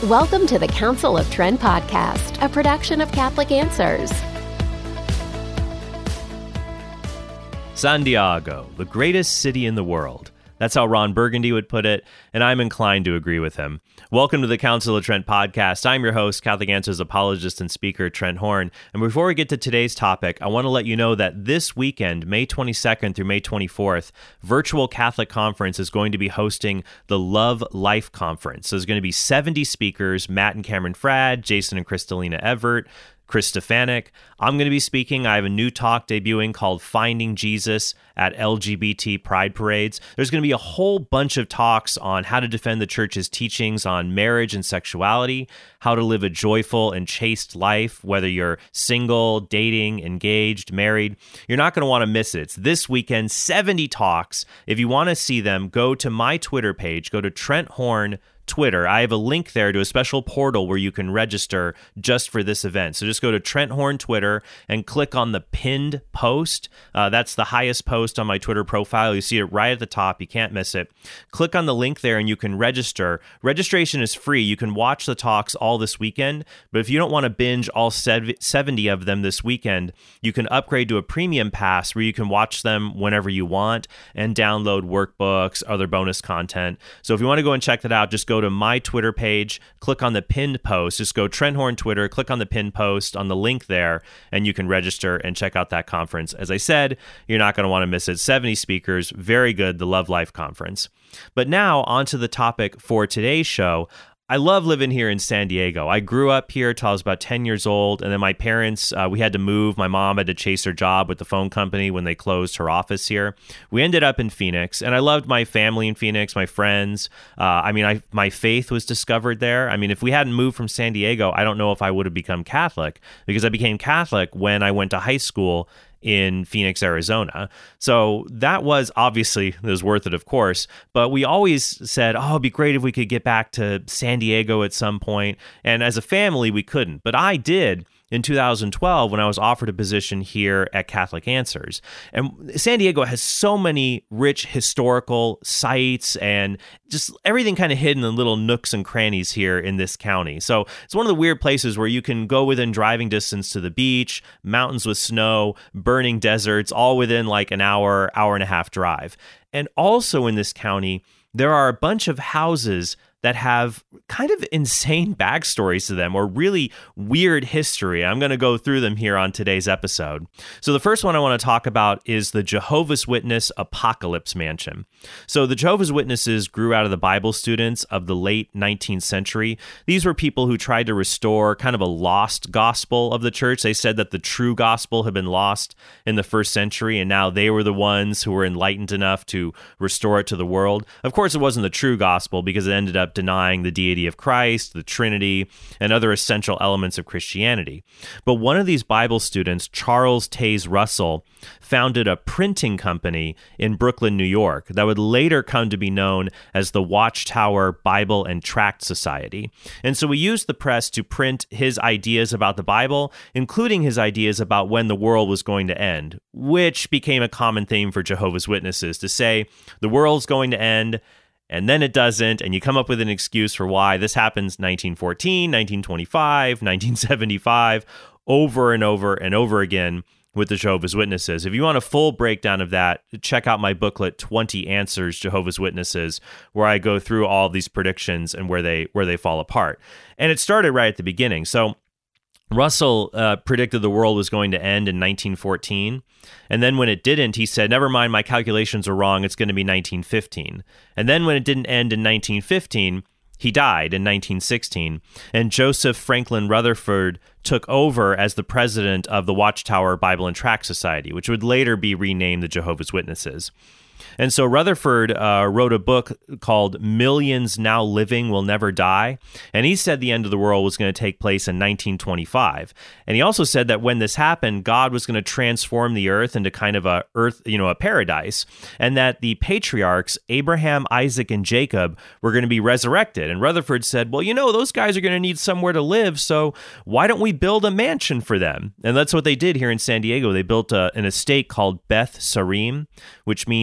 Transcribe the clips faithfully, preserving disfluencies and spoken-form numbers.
Welcome to the Council of Trent podcast, a production of Catholic Answers. Santiago, the greatest city in the world. That's how Ron Burgundy would put it, and I'm inclined to agree with him. Welcome to the Council of Trent podcast. I'm your host, Catholic Answers apologist and speaker, Trent Horn. And before we get to today's topic, I want to let you know that this weekend, May twenty-second through May twenty-fourth, Virtual Catholic Conference is going to be hosting the Love Life Conference. So there's going to be seventy speakers, Matt and Cameron Frad, Jason and Kristalina Everett, Chris Stefanik. I'm going to be speaking. I have a new talk debuting called Finding Jesus at L G B T Pride Parades. There's going to be a whole bunch of talks on how to defend the church's teachings on marriage and sexuality, how to live a joyful and chaste life, whether you're single, dating, engaged, married. You're not going to want to miss it. It's this weekend, seventy talks. If you want to see them, go to my Twitter page, go to Trent Horn Twitter. I have a link there to a special portal where you can register just for this event. So just go to Trent Horn Twitter and click on the pinned post. Uh, that's the highest post on my Twitter profile. You see it right at the top. You can't miss it. Click on the link there and you can register. Registration is free. You can watch the talks all this weekend, but if you don't want to binge all seventy of them this weekend, you can upgrade to a premium pass where you can watch them whenever you want and download workbooks, other bonus content. So if you want to go and check that out, just go Go to my Twitter page, click on the pinned post, just go Trent Horn Twitter, click on the pinned post on the link there, and you can register and check out that conference. As I said, you're not going to want to miss it. seventy speakers, very good, the Love Life Conference. But now, on to the topic for today's show. I love living here in San Diego. I grew up here till I was about ten years old, and then my parents, uh, we had to move. My mom had to chase her job with the phone company when they closed her office here. We ended up in Phoenix, and I loved my family in Phoenix, my friends. Uh, I mean, I, my faith was discovered there. I mean, if we hadn't moved from San Diego, I don't know if I would have become Catholic, because I became Catholic when I went to high school in Phoenix, Arizona. So that was obviously, it was worth it, of course, but we always said, oh, it'd be great if we could get back to San Diego at some point. And as a family, we couldn't, but I did in two thousand twelve when I was offered a position here at Catholic Answers. And San Diego has so many rich historical sites and just everything kind of hidden in little nooks and crannies here in this county. So it's one of the weird places where you can go within driving distance to the beach, mountains with snow, burning deserts, all within like an hour, hour and a half drive. And also in this county, there are a bunch of houses that have kind of insane backstories to them or really weird history. I'm going to go through them here on today's episode. So the first one I want to talk about is the Jehovah's Witness Apocalypse Mansion. So the Jehovah's Witnesses grew out of the Bible students of the late nineteenth century. These were people who tried to restore kind of a lost gospel of the church. They said that the true gospel had been lost in the first century, and now they were the ones who were enlightened enough to restore it to the world. Of course, it wasn't the true gospel because it ended up denying the deity of Christ, the Trinity, and other essential elements of Christianity. But one of these Bible students, Charles Taze Russell, founded a printing company in Brooklyn, New York, that would later come to be known as the Watchtower Bible and Tract Society. And so he used the press to print his ideas about the Bible, including his ideas about when the world was going to end, which became a common theme for Jehovah's Witnesses to say, the world's going to end, and then it doesn't, and you come up with an excuse for why. This happens nineteen fourteen, nineteen twenty-five, nineteen seventy-five, over and over and over again with the Jehovah's Witnesses. If you want a full breakdown of that, check out my booklet, twenty Answers, Jehovah's Witnesses, where I go through all these predictions and where they where they fall apart. And it started right at the beginning. So Russell uh, predicted the world was going to end in nineteen fourteen, and then when it didn't, he said, never mind, my calculations are wrong, it's going to be nineteen fifteen. And then when it didn't end in nineteen fifteen, he died in nineteen sixteen, and Joseph Franklin Rutherford took over as the president of the Watchtower Bible and Tract Society, which would later be renamed the Jehovah's Witnesses. And so Rutherford uh, wrote a book called Millions Now Living Will Never Die. And he said the end of the world was going to take place in nineteen twenty-five. And he also said that when this happened, God was going to transform the earth into kind of a earth, you know, a paradise, and that the patriarchs, Abraham, Isaac, and Jacob, were going to be resurrected. And Rutherford said, well, you know, those guys are going to need somewhere to live, so why don't we build a mansion for them? And that's what they did here in San Diego. They built a, an estate called Beth Sarim, which means house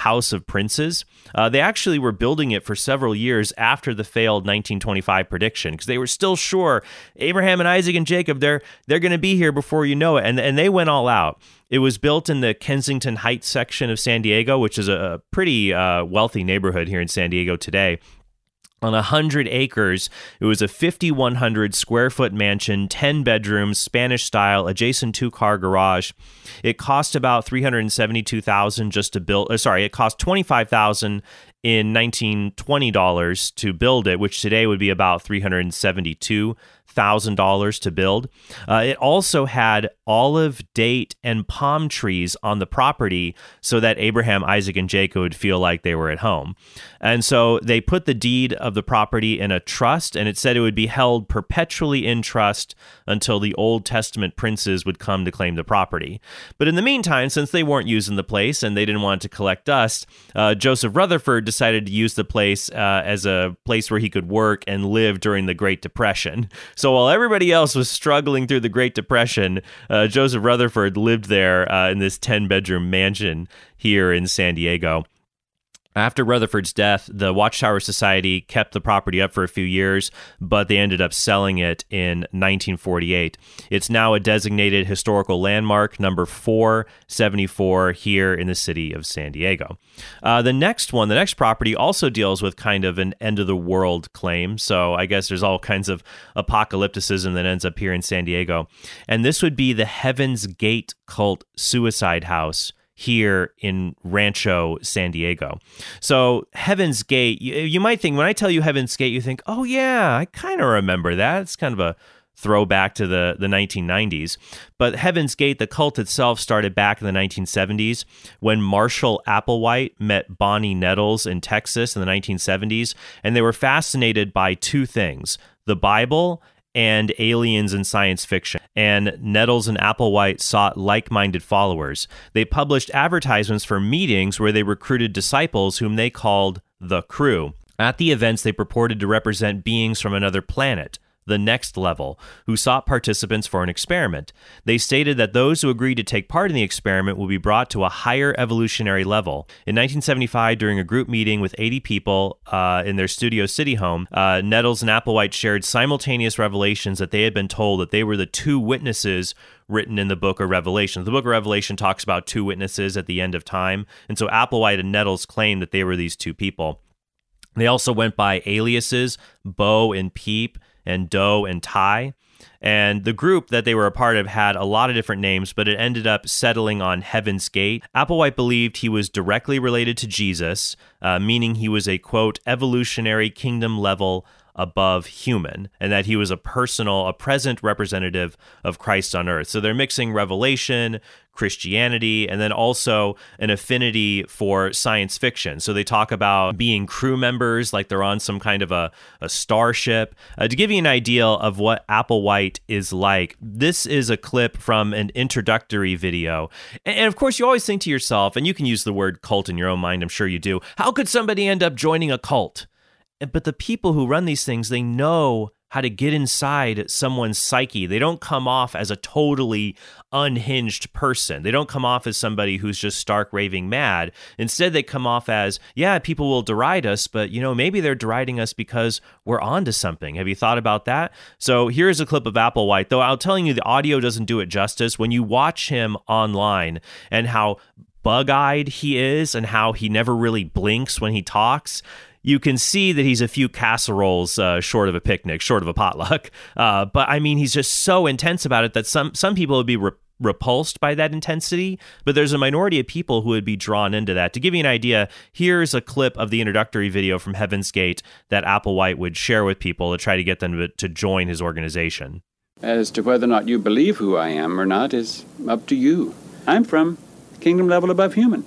House of Princes. Uh, they actually were building it for several years after the failed nineteen twenty-five prediction, because they were still sure Abraham and Isaac and Jacob, they're they're going to be here before you know it. And, and they went all out. It was built in the Kensington Heights section of San Diego, which is a pretty uh, wealthy neighborhood here in San Diego today. On one hundred acres, it was a fifty-one hundred square foot mansion, ten bedrooms, Spanish style, adjacent two-car garage. It cost about three hundred seventy-two thousand dollars just to build. Uh, sorry, it cost twenty-five thousand dollars in nineteen twenty dollars to build it, which today would be about three hundred seventy-two thousand dollars to build. Uh, it also had olive, date, and palm trees on the property so that Abraham, Isaac, and Jacob would feel like they were at home. And so they put the deed of the property in a trust, and it said it would be held perpetually in trust until the Old Testament princes would come to claim the property. But in the meantime, since they weren't using the place and they didn't want it to collect dust, uh, Joseph Rutherford decided to use the place uh, as a place where he could work and live during the Great Depression. So while everybody else was struggling through the Great Depression, uh, Joseph Rutherford lived there uh, in this ten-bedroom mansion here in San Diego. After Rutherford's death, the Watchtower Society kept the property up for a few years, but they ended up selling it in nineteen forty-eight. It's now a designated historical landmark, number four seventy-four, here in the city of San Diego. Uh, the next one, the next property, also deals with kind of an end-of-the-world claim, so I guess there's all kinds of apocalypticism that ends up here in San Diego. And this would be the Heaven's Gate Cult Suicide House here in Rancho, San Diego. So Heaven's Gate, you, you might think, when I tell you Heaven's Gate, you think, oh yeah, I kind of remember that. It's kind of a throwback to the, the nineteen nineties. But Heaven's Gate, the cult itself, started back in the nineteen seventies when Marshall Applewhite met Bonnie Nettles in Texas in the nineteen seventies, and they were fascinated by two things, the Bible and aliens and science fiction. And Nettles and Applewhite sought like-minded followers. They published advertisements for meetings where they recruited disciples whom they called the Crew. At the events, they purported to represent beings from another planet, the Next Level, who sought participants for an experiment. They stated that those who agreed to take part in the experiment would be brought to a higher evolutionary level. In nineteen seventy-five, during a group meeting with eighty people uh, in their Studio City home, uh, Nettles and Applewhite shared simultaneous revelations that they had been told that they were the two witnesses written in the book of Revelation. The book of Revelation talks about two witnesses at the end of time, and so Applewhite and Nettles claimed that they were these two people. They also went by aliases, Bo and Peep, and Doe and Ty. And the group that they were a part of had a lot of different names, but it ended up settling on Heaven's Gate. Applewhite believed he was directly related to Jesus, uh, meaning he was a, quote, evolutionary kingdom level above human, and that he was a personal, a present representative of Christ on earth. So they're mixing revelation, Christianity, and then also an affinity for science fiction. So they talk about being crew members, like they're on some kind of a, a starship. Uh, to give you an idea of what Applewhite is like, this is a clip from an introductory video. And, and of course, you always think to yourself, and you can use the word cult in your own mind, I'm sure you do, how could somebody end up joining a cult? But the people who run these things, they know how to get inside someone's psyche. They don't come off as a totally unhinged person. They don't come off as somebody who's just stark raving mad. Instead, they come off as, yeah, people will deride us, but you know, maybe they're deriding us because we're onto something. Have you thought about that? So here's a clip of Applewhite, though I'm telling you the audio doesn't do it justice. When you watch him online and how bug-eyed he is and how he never really blinks when he talks, you can see that he's a few casseroles uh, short of a picnic, short of a potluck. Uh, but I mean, he's just so intense about it that some some people would be re- repulsed by that intensity, but there's a minority of people who would be drawn into that. To give you an idea, here's a clip of the introductory video from Heaven's Gate that Applewhite would share with people to try to get them to, to join his organization. As to whether or not you believe who I am or not is up to you. I'm from kingdom level above human.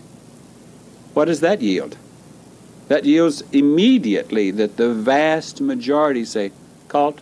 What does that yield? That yields immediately that the vast majority say, cult,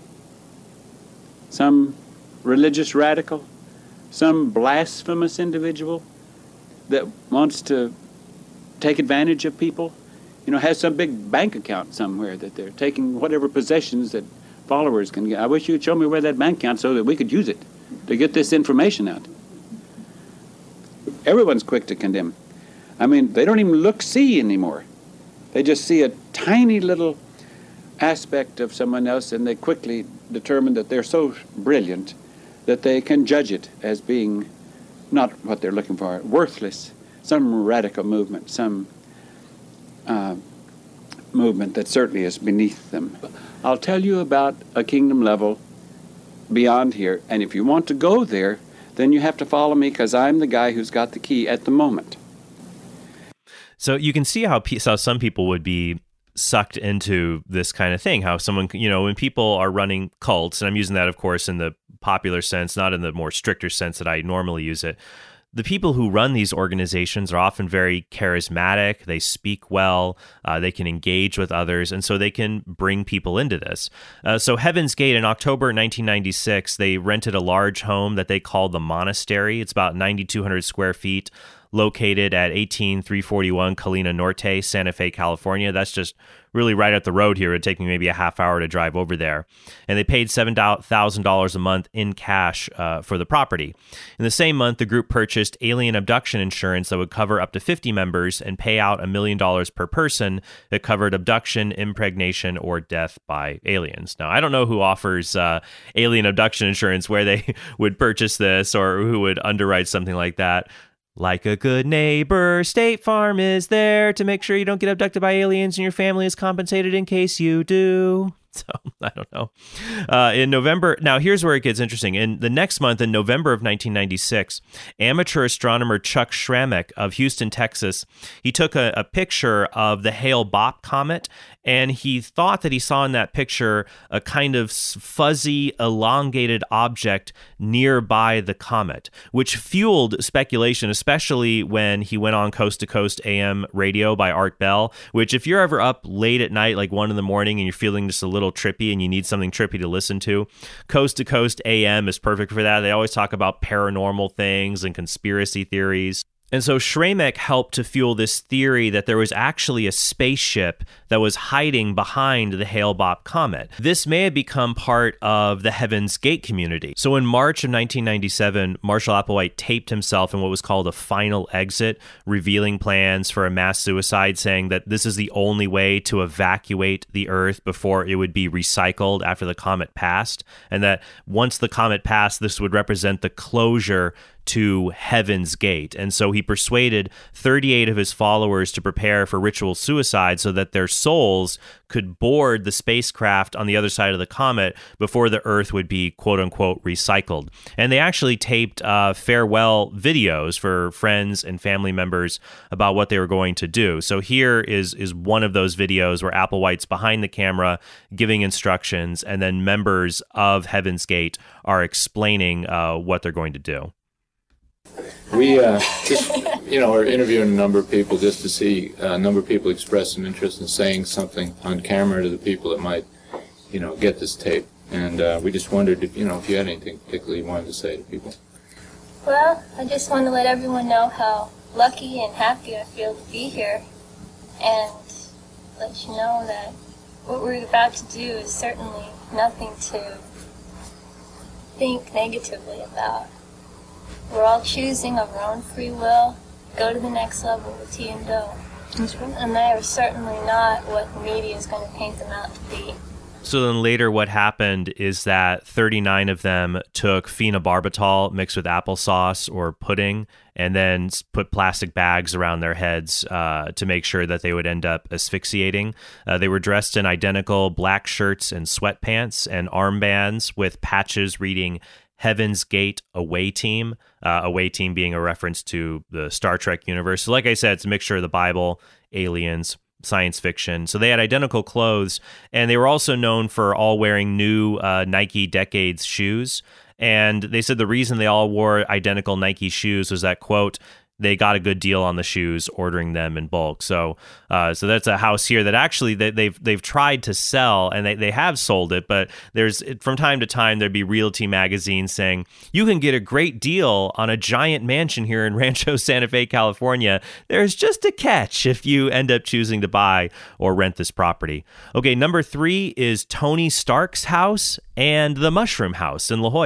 some religious radical, some blasphemous individual that wants to take advantage of people, you know, has some big bank account somewhere that they're taking whatever possessions that followers can get. I wish you'd show me where that bank account so that we could use it to get this information out. Everyone's quick to condemn. I mean, they don't even look see anymore. They just see a tiny little aspect of someone else, and they quickly determine that they're so brilliant that they can judge it as being not what they're looking for, worthless, some radical movement, some uh, movement that certainly is beneath them. I'll tell you about a kingdom level beyond here, and if you want to go there, then you have to follow me, because I'm the guy who's got the key at the moment. So you can see how, pe- how some people would be sucked into this kind of thing, how someone, you know, when people are running cults, and I'm using that, of course, in the popular sense, not in the more stricter sense that I normally use it. The people who run these organizations are often very charismatic. They speak well. Uh, they can engage with others, and so they can bring people into this. Uh, so Heaven's Gate, in October nineteen ninety-six, they rented a large home that they called the Monastery. It's about nine thousand two hundred square feet, located at eighteen three forty-one Colina Norte, Santa Fe, California. That's just really right up the road here. It would take me maybe a half hour to drive over there. And they paid seven thousand dollars a month in cash uh, for the property. In the same month, the group purchased alien abduction insurance that would cover up to fifty members and pay out a million dollars per person that covered abduction, impregnation, or death by aliens. Now, I don't know who offers uh, alien abduction insurance, where they would purchase this, or who would underwrite something like that. Like a good neighbor, State Farm is there to make sure you don't get abducted by aliens and your family is compensated in case you do. So, I don't know. Uh, in November, now here's where it gets interesting. In the next month, in November of nineteen ninety-six, amateur astronomer Chuck Schramek of Houston, Texas, he took a, a picture of the Hale-Bopp comet, and he thought that he saw in that picture a kind of fuzzy, elongated object nearby the comet, which fueled speculation, especially when he went on Coast to Coast A M radio by Art Bell, which if you're ever up late at night, like one in the morning, and you're feeling just a little trippy and you need something trippy to listen to, Coast to Coast A M is perfect for that. They always talk about paranormal things and conspiracy theories. And so Schramek helped to fuel this theory that there was actually a spaceship that was hiding behind the Hale-Bopp comet. This may have become part of the Heaven's Gate community. So in March of nineteen ninety-seven, Marshall Applewhite taped himself in what was called a final exit, revealing plans for a mass suicide, saying that this is the only way to evacuate the Earth before it would be recycled after the comet passed, and that once the comet passed, this would represent the closure to Heaven's Gate. And so he persuaded thirty-eight of his followers to prepare for ritual suicide so that their souls could board the spacecraft on the other side of the comet before the Earth would be quote-unquote recycled. And they actually taped uh, farewell videos for friends and family members about what they were going to do. So here is, is one of those videos where Applewhite's behind the camera giving instructions, and then members of Heaven's Gate are explaining uh, what they're going to do. We uh, just, you know, are interviewing a number of people just to see a number of people express some interest in saying something on camera to the people that might, you know, get this tape. And uh, we just wondered, if, you know, if you had anything particularly you wanted to say to people. Well, I just want to let everyone know how lucky and happy I feel to be here, and let you know that what we're about to do is certainly nothing to think negatively about. We're all choosing of our own free will, go to the next level with T and Doe. And they are certainly not what the media is going to paint them out to be. So then later what happened is that thirty-nine of them took phenobarbital mixed with applesauce or pudding, and then put plastic bags around their heads uh, to make sure that they would end up asphyxiating. Uh, they were dressed in identical black shirts and sweatpants and armbands with patches reading Heaven's Gate Away Team, uh, Away Team being a reference to the Star Trek universe. So like I said, it's a mixture of the Bible, aliens, science fiction. So they had identical clothes, and they were also known for all wearing new uh, Nike Decades shoes. And they said the reason they all wore identical Nike shoes was that, quote, they got a good deal on the shoes ordering them in bulk. So uh, so that's a house here that actually they, they've they've tried to sell, and they, they have sold it, but there's from time to time there'd be Realty magazine saying, you can get a great deal on a giant mansion here in Rancho Santa Fe, California. There's just a catch if you end up choosing to buy or rent this property. Okay, number three is Tony Stark's house and the Mushroom House in La Jolla.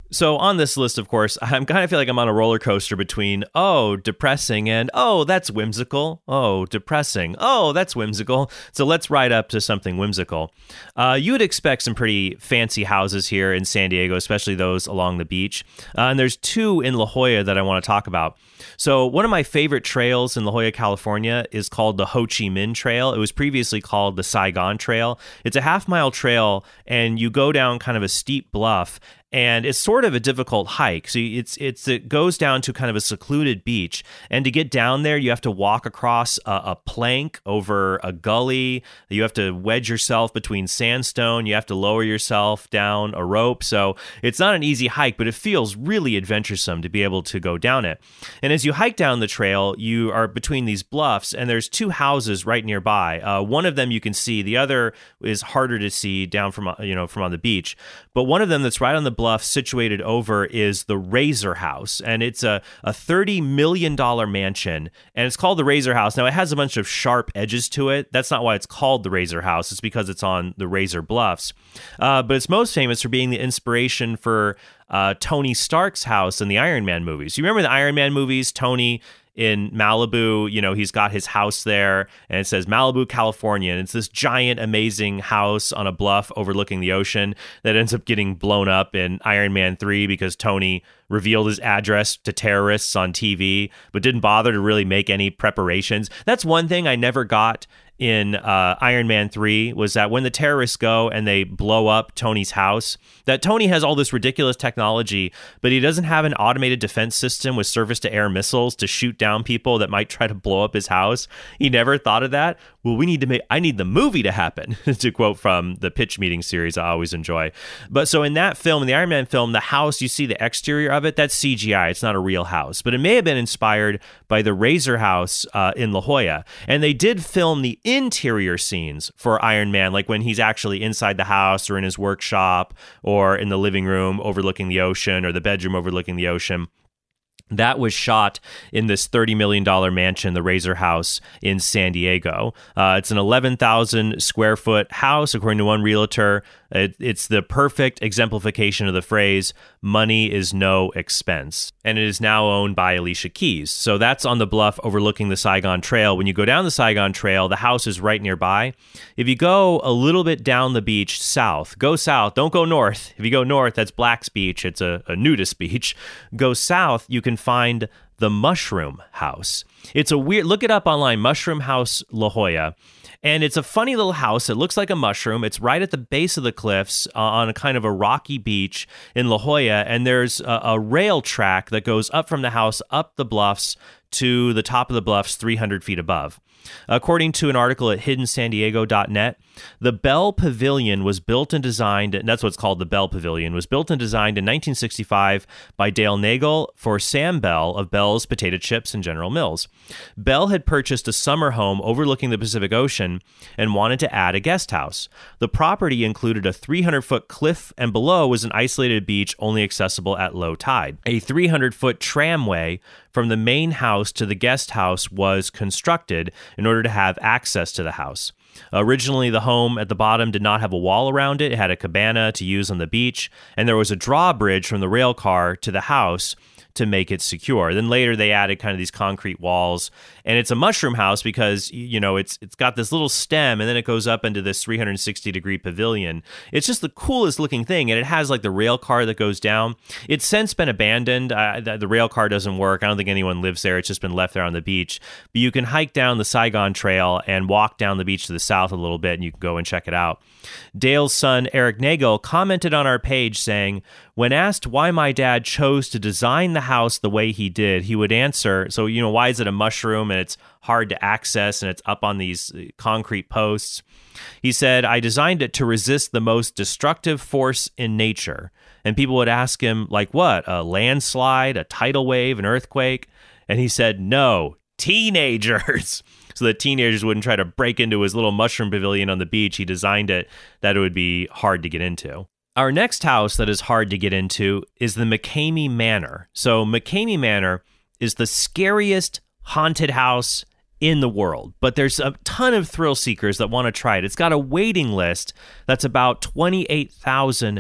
So on this list, of course, I'm kind of feel like I'm on a roller coaster between, oh, depressing and, oh, that's whimsical. Oh, depressing. Oh, that's whimsical. So let's ride up to something whimsical. Uh, you would expect some pretty fancy houses here in San Diego, especially those along the beach. Uh, and there's two in La Jolla that I want to talk about. So one of my favorite trails in La Jolla, California is called the Ho Chi Minh Trail. It was previously called the Saigon Trail. It's a half mile trail and you go down kind of a steep bluff. And it's sort of a difficult hike. So it's it's it goes down to kind of a secluded beach. And to get down there, you have to walk across a, a plank over a gully. You have to wedge yourself between sandstone. You have to lower yourself down a rope. So it's not an easy hike, but it feels really adventuresome to be able to go down it. And as you hike down the trail, you are between these bluffs, and there's two houses right nearby. Uh, one of them you can see. The other is harder to see down from you know from on the beach. But one of them that's right on the bluff situated over is the Razor House, and it's a, a thirty million dollars mansion, and it's called the Razor House. Now, it has a bunch of sharp edges to it. That's not why it's called the Razor House. It's because it's on the Razor Bluffs. Uh, but it's most famous for being the inspiration for uh, Tony Stark's house in the Iron Man movies. You remember the Iron Man movies? Tony in Malibu, you know, he's got his house there, and it says Malibu, California, and it's this giant, amazing house on a bluff overlooking the ocean that ends up getting blown up in Iron Man three because Tony revealed his address to terrorists on T V, but didn't bother to really make any preparations. That's one thing I never got in uh, Iron Man three, was that when the terrorists go and they blow up Tony's house, that Tony has all this ridiculous technology, but he doesn't have an automated defense system with surface-to-air missiles to shoot down people that might try to blow up his house. He never thought of that. Well, we need to make, I need the movie to happen, to quote from the Pitch Meeting series I always enjoy. But so in that film, in the Iron Man film, the house, you see the exterior of it, that's C G I. It's not a real house. But it may have been inspired by the Razor House uh, in La Jolla. And they did film the interior scenes for Iron Man, like when he's actually inside the house or in his workshop or in the living room overlooking the ocean or the bedroom overlooking the ocean. That was shot in this thirty million dollars mansion, the Razor House in San Diego. Uh, it's an eleven thousand square foot house, according to one realtor. It, it's the perfect exemplification of the phrase, money is no expense. And it is now owned by Alicia Keys. So that's on the bluff overlooking the Saigon Trail. When you go down the Saigon Trail, the house is right nearby. If you go a little bit down the beach south, go south, don't go north. If you go north, that's Black's Beach. It's a, a nudist beach. Go south, you can find the Mushroom House. It's a weird, look it up online, Mushroom House La Jolla. And it's a funny little house. It looks like a mushroom. It's right at the base of the cliffs uh, on a kind of a rocky beach in La Jolla. And there's a, a rail track that goes up from the house, up the bluffs to the top of the bluffs, three hundred feet above. According to an article at hidden san diego dot net, the Bell Pavilion was built and designed, and that's what's called the Bell Pavilion, was built and designed in nineteen sixty-five by Dale Nagel for Sam Bell of Bell's Potato Chips and General Mills. Bell had purchased a summer home overlooking the Pacific Ocean and wanted to add a guest house. The property included a three hundred foot cliff, and below was an isolated beach only accessible at low tide. A three hundred foot tramway from the main house to the guest house was constructed in order to have access to the house. Originally, the home at the bottom did not have a wall around it. It had a cabana to use on the beach, and there was a drawbridge from the rail car to the house to make it secure. Then later they added kind of these concrete walls, and it's a mushroom house because, you know, it's it's got this little stem and then it goes up into this three hundred sixty degree pavilion. It's just the coolest looking thing, and it has like the rail car that goes down. It's since been abandoned. Uh, the, the rail car doesn't work. I don't think anyone lives there. It's just been left there on the beach. But you can hike down the Saigon Trail and walk down the beach to the south a little bit, and you can go and check it out. Dale's son, Eric Nagel, commented on our page saying, when asked why my dad chose to design the house the way he did, he would answer, so, you know, why is it a mushroom and it's hard to access and it's up on these concrete posts? He said, I designed it to resist the most destructive force in nature. And people would ask him, like what? A landslide, a tidal wave, an earthquake? And he said, no, teenagers. So that teenagers wouldn't try to break into his little mushroom pavilion on the beach. He designed it that it would be hard to get into. Our next house that is hard to get into is the McCamey Manor. So McCamey Manor is the scariest haunted house in the world, but there's a ton of thrill seekers that want to try it. It's got a waiting list that's about twenty-eight thousand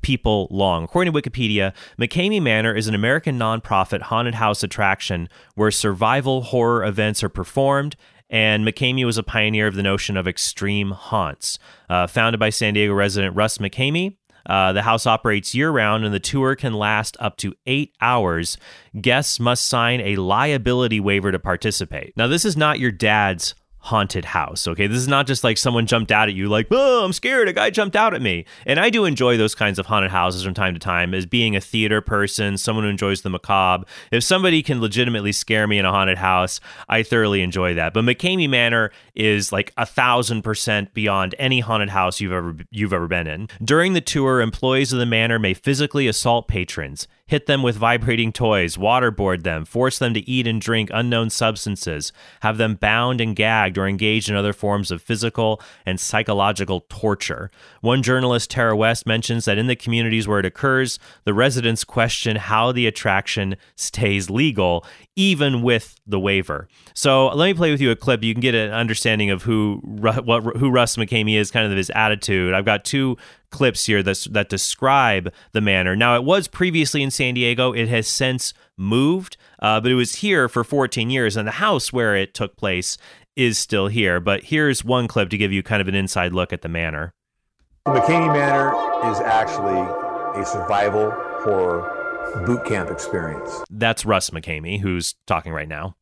people long. According to Wikipedia, McKamey Manor is an American nonprofit haunted house attraction where survival horror events are performed, and McKamey was a pioneer of the notion of extreme haunts. Uh, founded by San Diego resident Russ McKamey, uh, the house operates year-round, and the tour can last up to eight hours. Guests must sign a liability waiver to participate. Now, this is not your dad's haunted house, okay? This is not just like someone jumped out at you like, oh, I'm scared, a guy jumped out at me. And I do enjoy those kinds of haunted houses from time to time as being a theater person, someone who enjoys the macabre. If somebody can legitimately scare me in a haunted house, I thoroughly enjoy that. But McKamey Manor is like a thousand percent beyond any haunted house you've ever you've ever been in. During the tour, employees of the manor may physically assault patrons, hit them with vibrating toys, waterboard them, force them to eat and drink unknown substances, have them bound and gagged, or engaged in other forms of physical and psychological torture. One journalist, Tara West, mentions that in the communities where it occurs, the residents question how the attraction stays legal, even with the waiver. So let me play with you a clip. You can get an understanding of who what who Russ McKamey is, kind of his attitude. I've got two clips here that, that describe the manor. Now, it was previously in San Diego. It has since moved, uh, but it was here for fourteen years, and the house where it took place is still here. But here's one clip to give you kind of an inside look at the manor. The McKamey Manor is actually a survival horror boot camp experience. That's Russ McKamey, who's talking right now.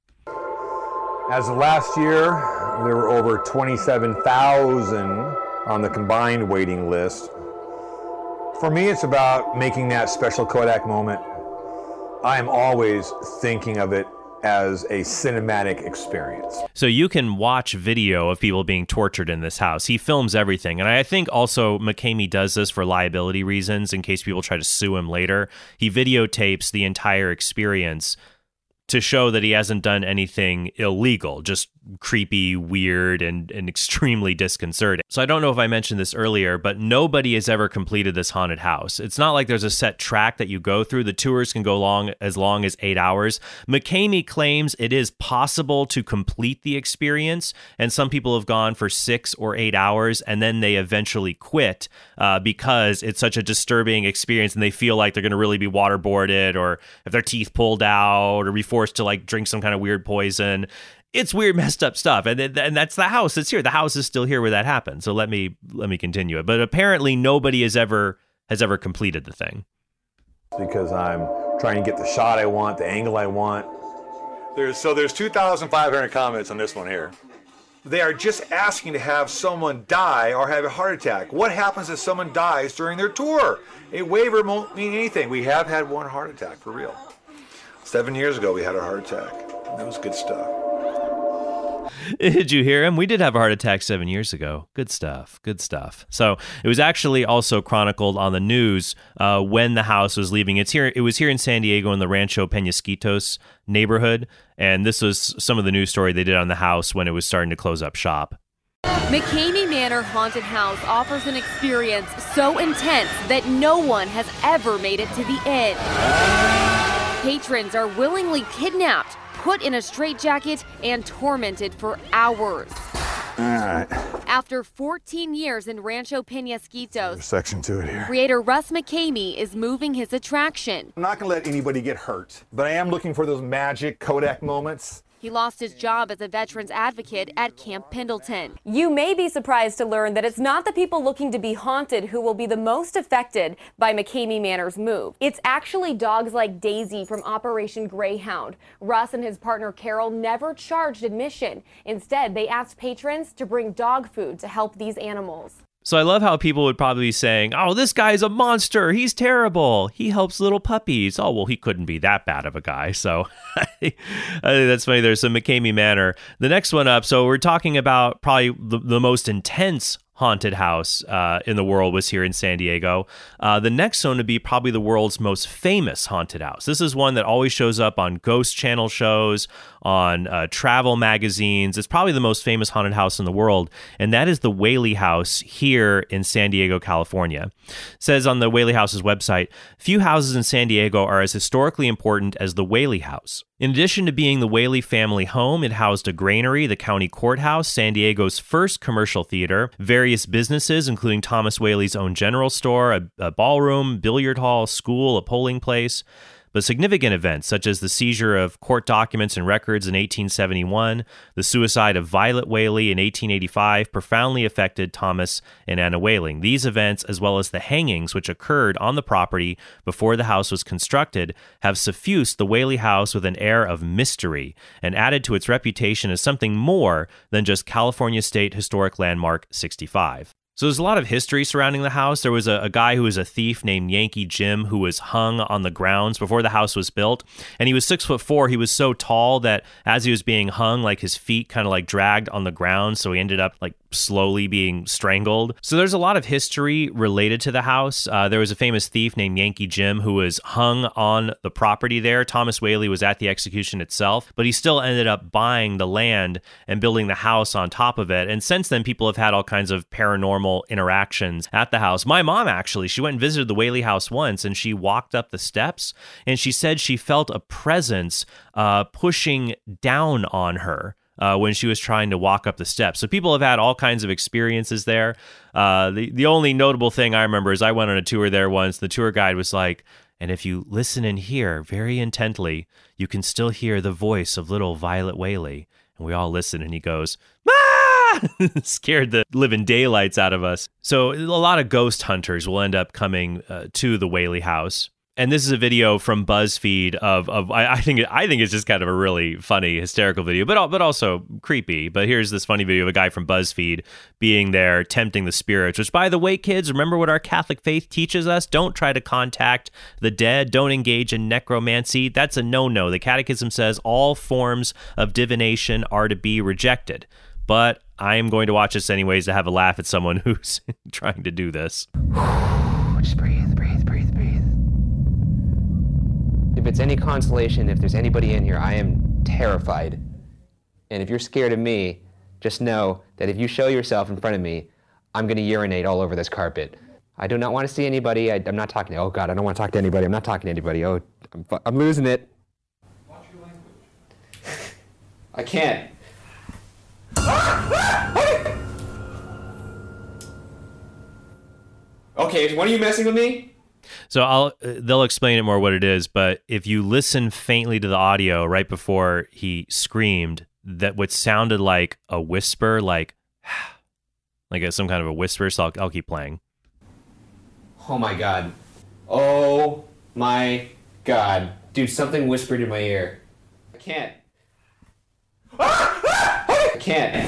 As of last year, there were over twenty-seven thousand on the combined waiting list. For me, it's about making that special Kodak moment. I am always thinking of it as a cinematic experience. So you can watch video of people being tortured in this house. He films everything. And I think also McKamey does this for liability reasons in case people try to sue him later. He videotapes the entire experience to show that he hasn't done anything illegal, just creepy, weird, and, and extremely disconcerting. So I don't know if I mentioned this earlier, but nobody has ever completed this haunted house. It's not like there's a set track that you go through. The tours can go long as long as eight hours. McKamey claims it is possible to complete the experience, and some people have gone for six or eight hours, and then they eventually quit uh, because it's such a disturbing experience, and they feel like they're going to really be waterboarded, or if their teeth pulled out, or be forced to like drink some kind of weird poison. It's weird, messed up stuff, and and that's the house that's here. The house is still here where that happened. So let me let me continue it. But apparently, nobody has ever has ever completed the thing. Because I'm trying to get the shot I want, the angle I want. There's so there's two thousand five hundred comments on this one here. They are just asking to have someone die or have a heart attack. What happens if someone dies during their tour? A waiver won't mean anything. We have had one heart attack for real. Seven years ago, we had a heart attack. That was good stuff. Did you hear him? We did have a heart attack seven years ago. Good stuff. Good stuff. So it was actually also chronicled on the news uh, when the house was leaving. It's here. It was here in San Diego in the Rancho Peñasquitos neighborhood. And this was some of the news story they did on the house when it was starting to close up shop. McKamey Manor Haunted House offers an experience so intense that no one has ever made it to the end. Patrons are willingly kidnapped, put in a straitjacket, and tormented for hours. All right. After fourteen years in Rancho Peñasquitos, Section to it here. creator Russ McKamey is moving his attraction. I'm not going to let anybody get hurt, but I am looking for those magic Kodak moments. He lost his job as a veterans advocate at Camp Pendleton. You may be surprised to learn that it's not the people looking to be haunted who will be the most affected by McKamey Manor's move. It's actually dogs like Daisy from Operation Greyhound. Russ and his partner Carol never charged admission. Instead, they asked patrons to bring dog food to help these animals. So I love how people would probably be saying, oh, this guy's a monster. He's terrible. He helps little puppies. Oh, well, he couldn't be that bad of a guy. So I think that's funny. There's some McKamey Manor. The next one up. So we're talking about probably the, the most intense haunted house uh, in the world was here in San Diego. Uh, the next one would be probably the world's most famous haunted house. This is one that always shows up on Ghost Channel shows, on uh, travel magazines. It's probably the most famous haunted house in the world, and that is the Whaley House here in San Diego, California. It says on the Whaley House's website, few houses in San Diego are as historically important as the Whaley House. In addition to being the Whaley family home, it housed a granary, the county courthouse, San Diego's first commercial theater, various businesses, including Thomas Whaley's own general store, a, a ballroom, billiard hall, school, a polling place. But significant events, such as the seizure of court documents and records in eighteen seventy-one, the suicide of Violet Whaley in eighteen eighty-five, profoundly affected Thomas and Anna Whaling. These events, as well as the hangings which occurred on the property before the house was constructed, have suffused the Whaley house with an air of mystery and added to its reputation as something more than just California State Historic Landmark sixty-five. So there's a lot of history surrounding the house. There was a, a guy who was a thief named Yankee Jim who was hung on the grounds before the house was built. And he was six foot four. He was so tall that as he was being hung, like his feet kind of like dragged on the ground. So he ended up like slowly being strangled. So there's a lot of history related to the house. Uh, there was a famous thief named Yankee Jim who was hung on the property there. Thomas Whaley was at the execution itself, but he still ended up buying the land and building the house on top of it. And since then, people have had all kinds of paranormal interactions at the house. My mom, actually, she went and visited the Whaley house once, and she walked up the steps, and she said she felt a presence uh, pushing down on her Uh, when she was trying to walk up the steps. So people have had all kinds of experiences there. Uh, the, the only notable thing I remember is I went on a tour there once. The tour guide was like, and if you listen and hear very intently, you can still hear the voice of little Violet Whaley. And we all listen, and he goes, ah! Scared the living daylights out of us. So a lot of ghost hunters will end up coming uh, to the Whaley house. And this is a video from BuzzFeed of of I, I think it, I think it's just kind of a really funny, hysterical video, but but also creepy. But here's this funny video of a guy from BuzzFeed being there, tempting the spirits. Which, by the way, kids, remember what our Catholic faith teaches us: don't try to contact the dead. Don't engage in necromancy. That's a no-no. The Catechism says all forms of divination are to be rejected. But I am going to watch this anyways to have a laugh at someone who's trying to do this. Just breathe, breathe, breathe, breathe. If it's any consolation, if there's anybody in here, I am terrified. And if you're scared of me, just know that if you show yourself in front of me, I'm going to urinate all over this carpet. I do not want to see anybody. I, I'm not talking to, oh God, I don't want to talk to anybody. I'm not talking to anybody. Oh, I'm, I'm losing it. Watch your language. I can't. Okay, is one of you messing with me? So I'll they'll explain it more what it is, but if you listen faintly to the audio right before he screamed, that what sounded like a whisper, like like a, some kind of a whisper, so I'll, I'll keep playing. Oh my God. Oh my God. Dude, something whispered in my ear. I can't. I can't.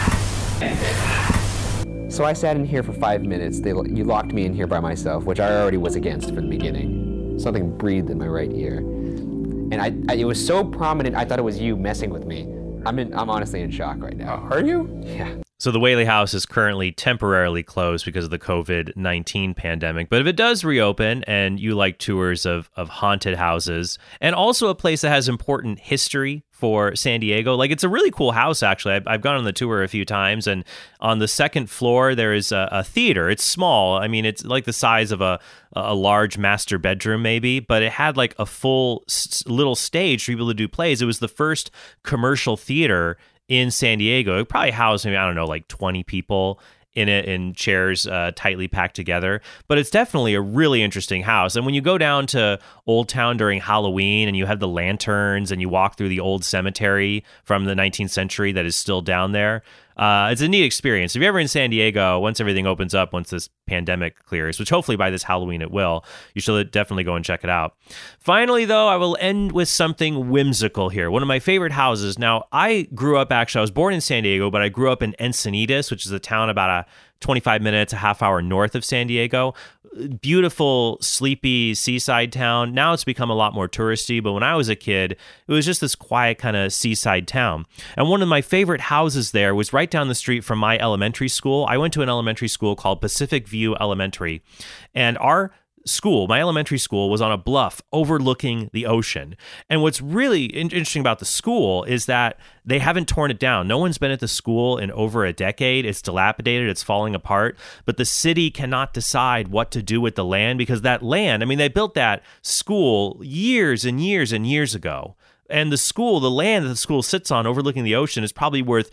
So I sat in here for five minutes. They, you locked me in here by myself, which I already was against from the beginning. Something breathed in my right ear. And I, I it was so prominent, I thought it was you messing with me. I'm in, I'm honestly in shock right now. Are you? Yeah. So the Whaley House is currently temporarily closed because of the covid nineteen pandemic. But if it does reopen and you like tours of, of haunted houses, and also a place that has important history for San Diego, like it's a really cool house, actually. I've, I've gone on the tour a few times, and on the second floor, there is a, a theater. It's small. I mean, it's like the size of a, a large master bedroom, maybe, but it had like a full s- little stage for people to do plays. It was the first commercial theater in San Diego. It probably housed maybe, I don't know, like twenty people in it, in chairs uh, tightly packed together. But it's definitely a really interesting house. And when you go down to Old Town during Halloween and you have the lanterns and you walk through the old cemetery from the nineteenth century that is still down there, uh, it's a neat experience. If you're ever in San Diego, once everything opens up, once this pandemic clears, which hopefully by this Halloween it will, you should definitely go and check it out. Finally, though, I will end with something whimsical here. One of my favorite houses. Now, I grew up, actually, I was born in San Diego, but I grew up in Encinitas, which is a town about a twenty-five minutes, a half hour north of San Diego. Beautiful, sleepy seaside town. Now it's become a lot more touristy, but when I was a kid, it was just this quiet kind of seaside town. And one of my favorite houses there was right down the street from my elementary school. I went to an elementary school called Pacific View Elementary, and our school, my elementary school, was on a bluff overlooking the ocean. And what's really interesting about the school is that they haven't torn it down. No one's been at the school in over a decade. It's dilapidated. It's falling apart. But the city cannot decide what to do with the land because that land, I mean, they built that school years and years and years ago. And the school, the land that the school sits on overlooking the ocean is probably worth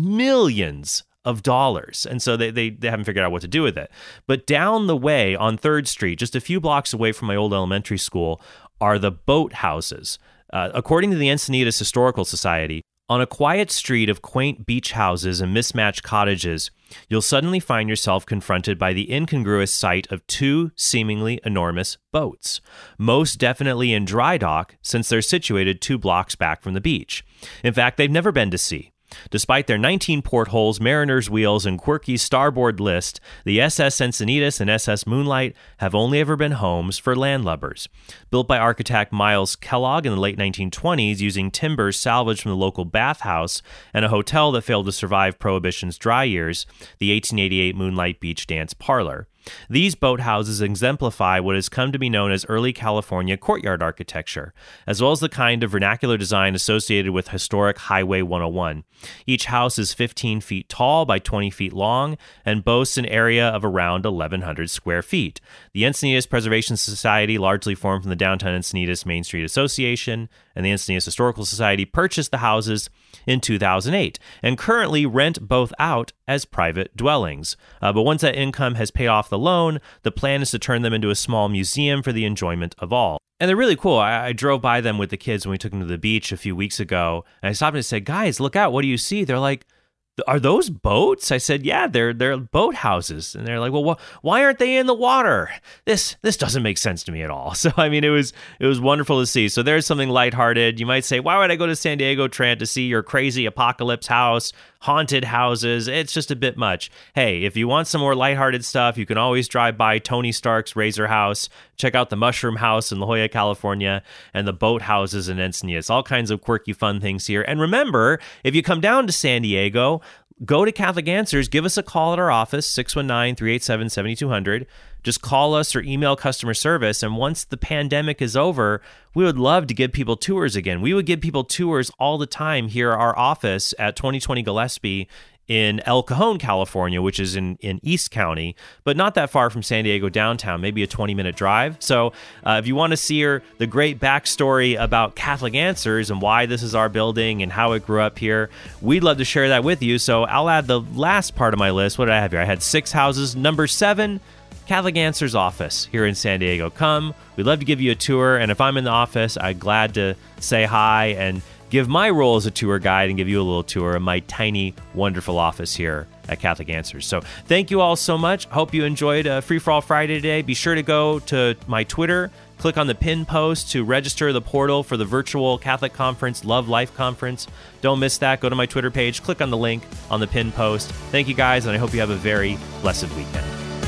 millions of dollars. And so they, they, they haven't figured out what to do with it. But down the way on third Street, just a few blocks away from my old elementary school, are the boat houses. Uh, according to the Encinitas Historical Society, on a quiet street of quaint beach houses and mismatched cottages, you'll suddenly find yourself confronted by the incongruous sight of two seemingly enormous boats, most definitely in dry dock since they're situated two blocks back from the beach. In fact, they've never been to sea. Despite their nineteen portholes, mariner's wheels, and quirky starboard list, the S S Encinitas and S S Moonlight have only ever been homes for landlubbers. Built by architect Miles Kellogg in the late nineteen twenties using timbers salvaged from the local bathhouse and a hotel that failed to survive Prohibition's dry years, the eighteen eighty-eight Moonlight Beach Dance Parlor. These boathouses exemplify what has come to be known as early California courtyard architecture, as well as the kind of vernacular design associated with historic Highway one oh one. Each house is fifteen feet tall by twenty feet long and boasts an area of around eleven hundred square feet. The Encinitas Preservation Society, largely formed from the Downtown Encinitas Main Street Association, and the Encinitas Historical Society purchased the houses in two thousand eight and currently rent both out as private dwellings. Uh, but once that income has paid off the loan, the plan is to turn them into a small museum for the enjoyment of all. And they're really cool. I, I drove by them with the kids when we took them to the beach a few weeks ago, and I stopped and said, "Guys, look out, what do you see?" They're like, "Are those boats?" I said, "Yeah, they're they're boat houses." And they're like, "Well, wh- why aren't they in the water? This this doesn't make sense to me at all." So I mean, it was it was wonderful to see. So there's something lighthearted. You might say, "Why would I go to San Diego, Trent, to see your crazy apocalypse house, haunted houses?" It's just a bit much. Hey, if you want some more lighthearted stuff, you can always drive by Tony Stark's Razor House, check out the Mushroom House in La Jolla, California, and the boat houses in Encinitas. All kinds of quirky, fun things here. And remember, if you come down to San Diego, go to Catholic Answers, give us a call at our office, six one nine, three eight seven, seven two zero zero. Just call us or email customer service. And once the pandemic is over, we would love to give people tours again. We would give people tours all the time here at our office at twenty twenty Gillespie in El Cajon, California, which is in, in East County, but not that far from San Diego downtown, maybe a twenty minute drive. So uh, if you want to see her, the great backstory about Catholic Answers and why this is our building and how it grew up here, we'd love to share that with you. So I'll add the last part of my list. What did I have here? I had six houses. Number seven, Catholic Answers office here in San Diego. Come, we'd love to give you a tour. And if I'm in the office, I'm glad to say hi and give my role as a tour guide and give you a little tour of my tiny, wonderful office here at Catholic Answers. So thank you all so much. Hope you enjoyed uh, Free For All Friday today. Be sure to go to my Twitter, click on the pin post to register the portal for the virtual Catholic Conference, Love Life Conference. Don't miss that. Go to my Twitter page, click on the link on the pin post. Thank you guys, and I hope you have a very blessed weekend.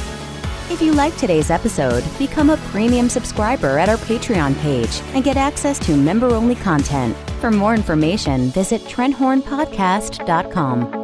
If you liked today's episode, become a premium subscriber at our Patreon page and get access to member-only content. For more information, visit trent horn podcast dot com.